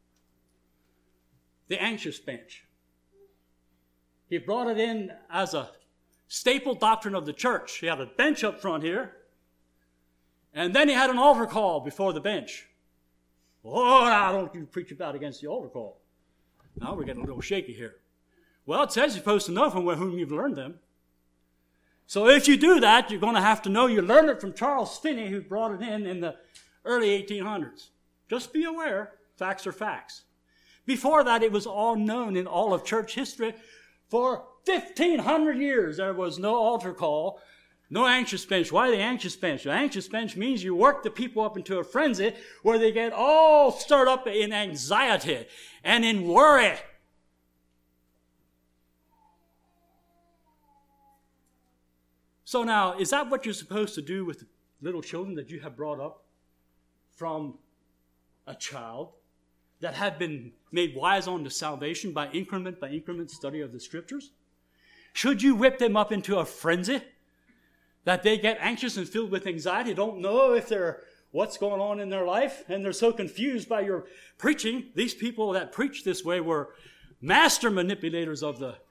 the anxious bench. He brought it in as a staple doctrine of the church. He had a bench up front here, and then he had an altar call before the bench. Oh, now don't you preach about against the altar call. Now we're getting a little shaky here. Well, it says you're supposed to know from whom you've learned them. So if you do that, you're going to have to know you learned it from Charles Finney, who brought it in the early 1800s. Just be aware, facts are facts. Before that, it was all known in all of church history. For 1,500 years, there was no altar call, no anxious bench. Why the anxious bench? The anxious bench means you work the people up into a frenzy where they get all stirred up in anxiety and in worry. So now, is that what you're supposed to do with the little children that you have brought up from a child that have been made wise unto salvation by increment study of the Scriptures? Should you whip them up into a frenzy that they get anxious and filled with anxiety, don't know what's going on in their life, and they're so confused by your preaching? These people that preach this way were master manipulators of the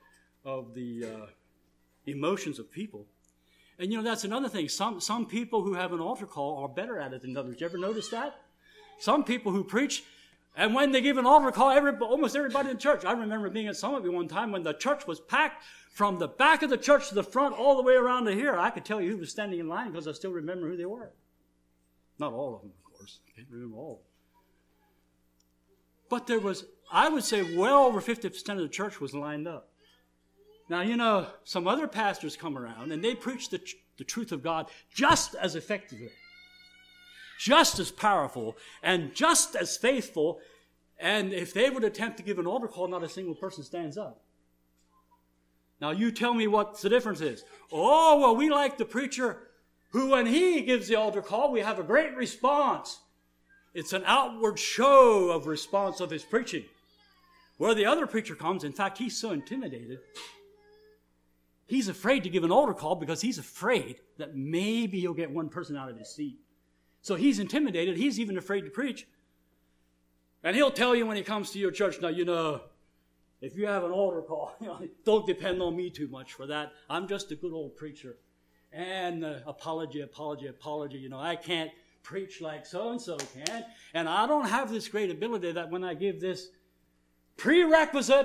emotions of people. And that's another thing. Some people who have an altar call are better at it than others. You ever notice that? Some people who preach, and when they give an altar call, almost everybody in church. I remember being at Summit one time when the church was packed from the back of the church to the front all the way around to here. I could tell you who was standing in line because I still remember who they were. Not all of them, of course. I can't remember all of them. But there was, I would say, well over 50% of the church was lined up. Now, some other pastors come around and they preach the truth of God just as effectively, just as powerful, and just as faithful. And if they would attempt to give an altar call, not a single person stands up. Now, you tell me what the difference is. Oh, well, we like the preacher who, when he gives the altar call, we have a great response. It's an outward show of response of his preaching. Where the other preacher comes, in fact, he's so intimidated. He's afraid to give an altar call because he's afraid that maybe he'll get one person out of his seat. So he's intimidated. He's even afraid to preach. And he'll tell you when he comes to your church, now, if you have an altar call, don't depend on me too much for that. I'm just a good old preacher. And apology. I can't preach like so-and-so can. And I don't have this great ability that when I give this prerequisite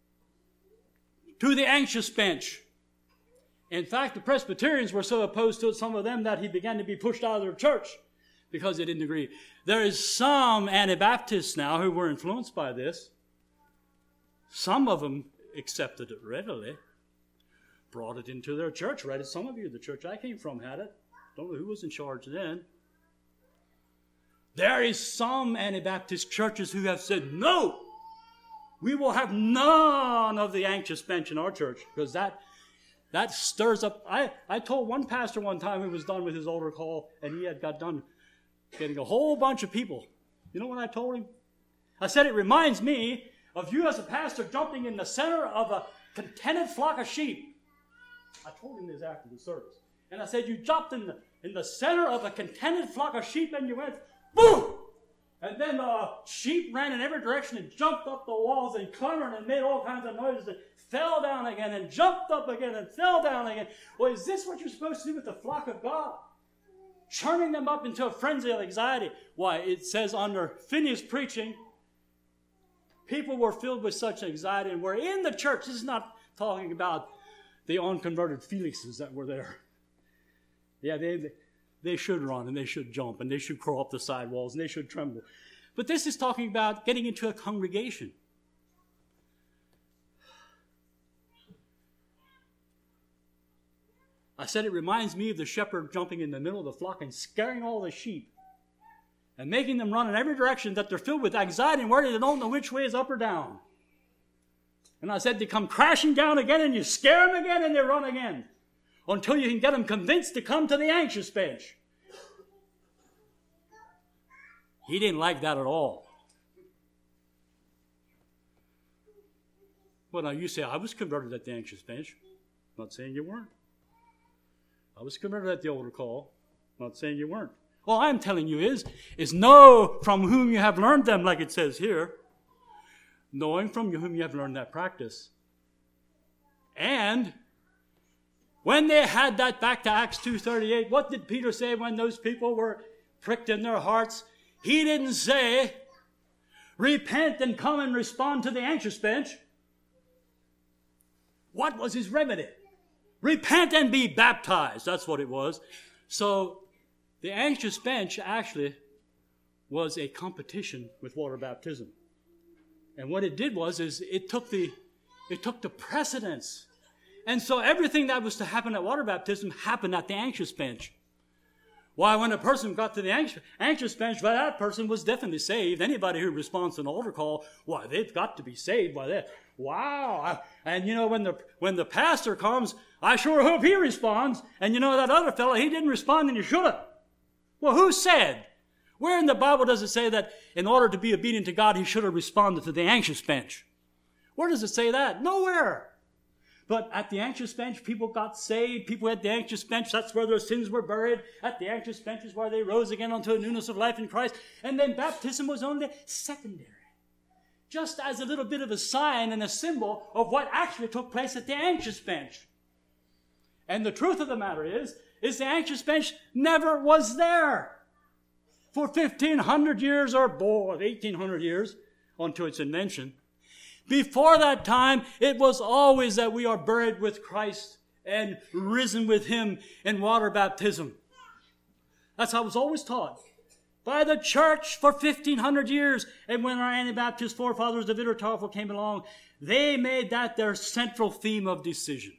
to the anxious bench. In fact, the Presbyterians were so opposed to it, some of them, that he began to be pushed out of their church because they didn't agree. There is some Anabaptists now who were influenced by this. Some of them accepted it readily, brought it into their church. Right as some of you, the church I came from had it. Don't know who was in charge then. There is some Anabaptist churches who have said, no, we will have none of the anxious bench in our church, because that stirs up. I told one pastor one time who was done with his altar call, and he had got done getting a whole bunch of people You know what I told him? I said, it reminds me of you as a pastor jumping in the center of a contented flock of sheep. I told him this after the service. And I said, you jumped in the center of a contented flock of sheep and you went, boom! And then the sheep ran in every direction and jumped up the walls and clamored and made all kinds of noises and fell down again and jumped up again and fell down again. Well, is this what you're supposed to do with the flock of God? Churning them up into a frenzy of anxiety. Why, it says under Phineas' preaching, people were filled with such anxiety and were in the church. This is not talking about the unconverted Felixes that were there. Yeah, they should run and they should jump and they should crawl up the sidewalls and they should tremble. But this is talking about getting into a congregation. I said it reminds me of the shepherd jumping in the middle of the flock and scaring all the sheep and making them run in every direction that they're filled with anxiety and worry they don't know which way is up or down. And I said they come crashing down again and you scare them again and they run again until you can get them convinced to come to the anxious bench. He didn't like that at all. Well, now you say, I was converted at the anxious bench. I'm not saying you weren't. I was converted at the altar call. I'm not saying you weren't. All I'm telling you is know from whom you have learned them, like it says here. Knowing from whom you have learned that practice. And when they had that, back to Acts 2:38, what did Peter say when those people were pricked in their hearts? He didn't say, repent and come and respond to the anxious bench. What was his remedy? Repent and be baptized. That's what it was. So the anxious bench actually was a competition with water baptism. And what it did was it took the precedence. And so everything that was to happen at water baptism happened at the anxious bench. Why, when a person got to the anxious bench, well, that person was definitely saved. Anybody who responds to an altar call, why, they've got to be saved by that. Wow. And you know, when the pastor comes, I sure hope he responds. And you know, that other fellow, he didn't respond and you should have. Well, who said? Where in the Bible does it say that in order to be obedient to God, he should have responded to the anxious bench? Where does it say that? Nowhere. But at the anxious bench, people got saved. People at the anxious bench, that's where their sins were buried. At the anxious bench is where they rose again unto a newness of life in Christ. And then baptism was only secondary. Just as a little bit of a sign and a symbol of what actually took place at the anxious bench. And the truth of the matter is the anxious bench never was there. For 1,500 years or more, 1,800 years, until its invention. Before that time, it was always that we are buried with Christ and risen with him in water baptism. That's how it was always taught by the church for 1,500 years. And when our Anabaptist forefathers, the Wiedertäufer, came along, they made that their central theme of decision.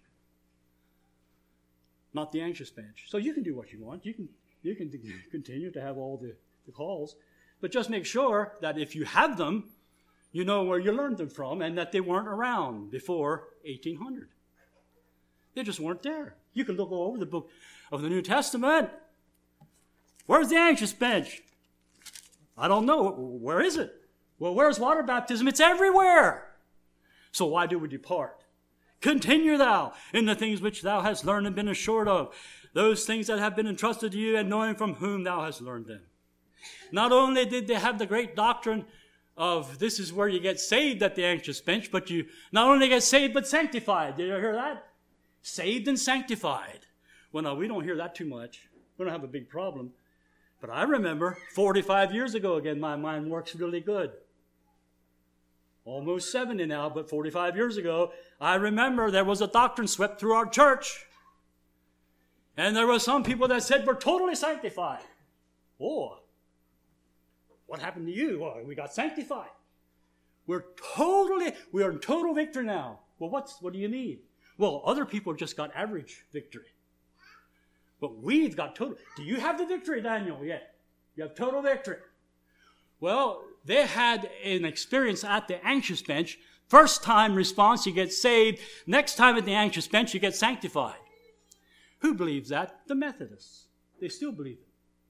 Not the anxious bench. So you can do what you want. You can continue to have all the calls. But just make sure that if you have them, you know where you learned them from and that they weren't around before 1800. They just weren't there. You can look over the book of the New Testament. Where's the anxious bench? I don't know. Where is it? Well, where's water baptism? It's everywhere. So why do we depart? Continue thou in the things which thou hast learned and been assured of, those things that have been entrusted to you, and knowing from whom thou hast learned them. Not only did they have the great doctrine of this is where you get saved at the anxious bench, but you not only get saved but sanctified. Did you hear that? Saved and sanctified. Well, no, we don't hear that too much. We don't have a big problem. But I remember 45 years ago, again, my mind works really good. Almost 70 now, but 45 years ago, I remember there was a doctrine swept through our church. And there were some people that said we're totally sanctified. Oh, what happened to you? Well, we got sanctified. We're in total victory now. Well, what do you mean? Well, other people just got average victory. But we've got total. Do you have the victory, Daniel? Yet? You have total victory. Well, they had an experience at the anxious bench. First time response, you get saved. Next time at the anxious bench, you get sanctified. Who believes that? The Methodists. They still believe it.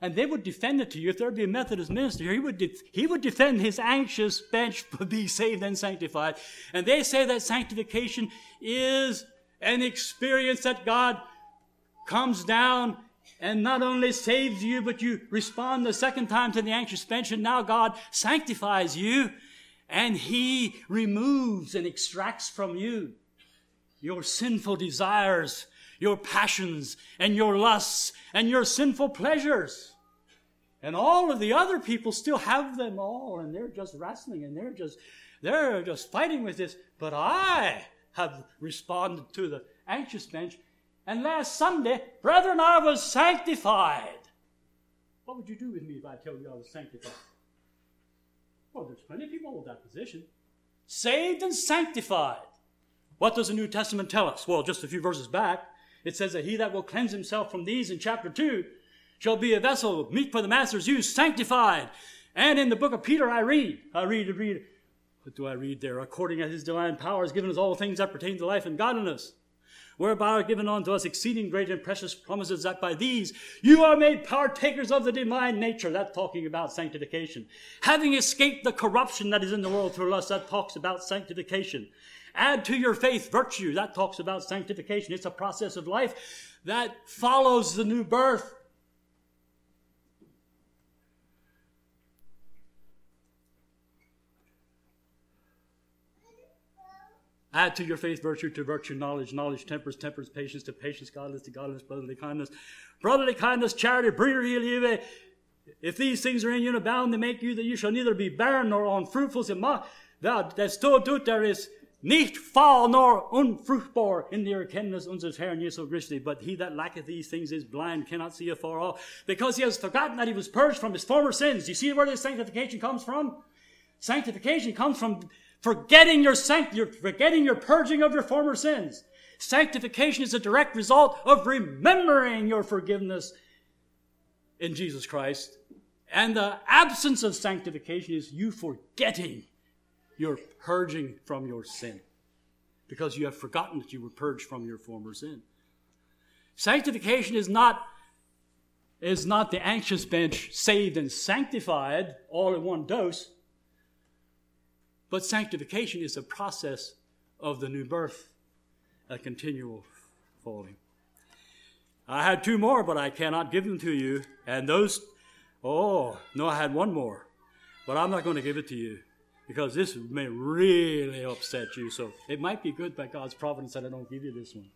and they would defend it to you. If there would be a Methodist minister here, he would defend his anxious bench for being saved and sanctified. And they say that sanctification is an experience that God comes down and not only saves you, but you respond the second time to the anxious bench, and now God sanctifies you, and he removes and extracts from you your sinful desires, your passions, and your lusts, and your sinful pleasures. And all of the other people still have them all, and they're just wrestling, and they're just fighting with this. But I have responded to the anxious bench, and last Sunday, brethren, I was sanctified. What would you do with me if I told you I was sanctified? Well, there's plenty of people hold that position. Saved and sanctified. What does the New Testament tell us? Well, just a few verses back, it says that he that will cleanse himself from these in chapter 2 shall be a vessel meet for the master's use, sanctified. And in the book of Peter I read. What do I read there? According as his divine power has given us all things that pertain to life and godliness, whereby are given unto us exceeding great and precious promises, that by these you are made partakers of the divine nature. That's talking about sanctification. Having escaped the corruption that is in the world through lust, that talks about sanctification. Add to your faith virtue, that talks about sanctification. It's a process of life that follows the new birth. Add to your faith virtue, to virtue knowledge, knowledge temperance, temperance patience, to patience godliness, to godliness brotherly kindness, charity, brotherly. If these things are in you and abound, they make you that you shall neither be barren nor unfruitful. Das tut there is nicht faul nor unfruchtbar in der Erkenntnis unseres Herrn Jesu Christi. But he that lacketh these things is blind, cannot see afar off, because he has forgotten that he was purged from his former sins. You see where this sanctification comes from? Sanctification comes from forgetting your purging of your former sins. Sanctification is a direct result of remembering your forgiveness in Jesus Christ. And the absence of sanctification is you forgetting your purging from your sin, because you have forgotten that you were purged from your former sin. Sanctification is not the anxious bench saved and sanctified all in one dose. But sanctification is a process of the new birth, a continual falling. I had 2 more, but I cannot give them to you. And those, I had 1 more. But I'm not going to give it to you, because this may really upset you. So it might be good by God's providence that I don't give you this one.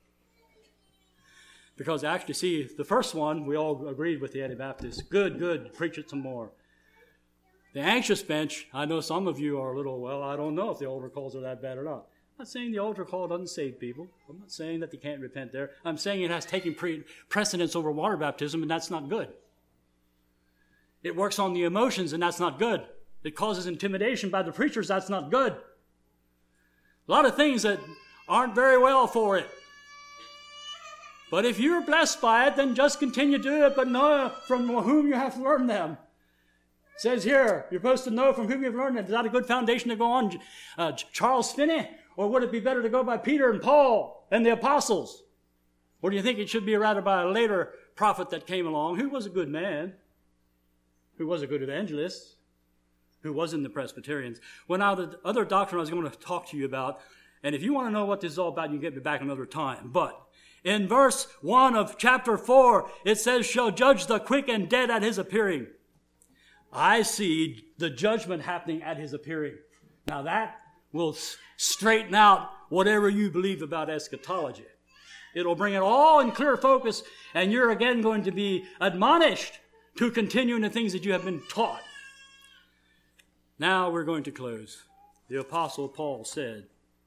Because actually, see, the first one, we all agreed with the Anabaptists. Good, preach it some more. The anxious bench, I know some of you are a little, I don't know if the altar calls are that bad or not. I'm not saying the altar call doesn't save people. I'm not saying that they can't repent there. I'm saying it has taken precedence over water baptism, and that's not good. It works on the emotions, and that's not good. It causes intimidation by the preachers, that's not good. A lot of things that aren't very well for it. But if you're blessed by it, then just continue to do it, but know from whom you have learned them. It says here, you're supposed to know from whom you've learned it. Is that a good foundation to go on? Charles Finney? Or would it be better to go by Peter and Paul and the apostles? Or do you think it should be rather by a later prophet that came along, who was a good man, who was a good evangelist, who was in the Presbyterians? Well, now the other doctrine I was going to talk to you about, and if you want to know what this is all about, you can get me back another time. But in verse 1 of chapter 4, it says, shall judge the quick and dead at his appearing. I see the judgment happening at his appearing. Now that will straighten out whatever you believe about eschatology. It'll bring it all in clear focus, and you're again going to be admonished to continue in the things that you have been taught. Now we're going to close. The Apostle Paul said,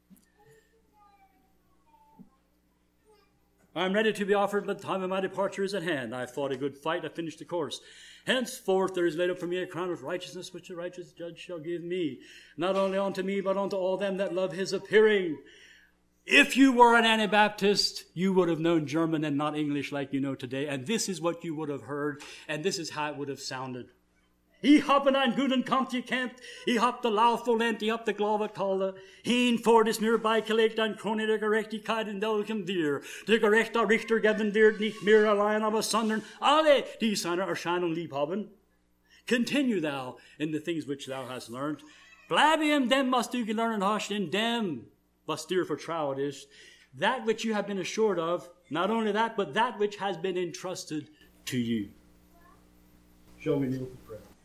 I'm ready to be offered, but the time of my departure is at hand. I have fought a good fight, I finished the course. Henceforth there is laid up for me a crown of righteousness, which the righteous judge shall give me, not only unto me, but unto all them that love his appearing. If you were an Anabaptist, you would have known German and not English like you know today, and this is what you would have heard, and this is how it would have sounded. I hoppen an guden kamt je kent, I hop de laufel lent, I hop de glove kalde. Heen voor des nearby collect an krone de gerechtigkeit in delchem dier. De gerechter Richter geben dir nicht mehr allein, aber sondern alle, die seiner Erscheinung lieb haben. Continue thou in the things which thou hast learned. Blab in them must du gelernen hast, in them was dir vertrouwd is. That which you have been assured of, not only that, but that which has been entrusted to you. Shall we kneel for prayer?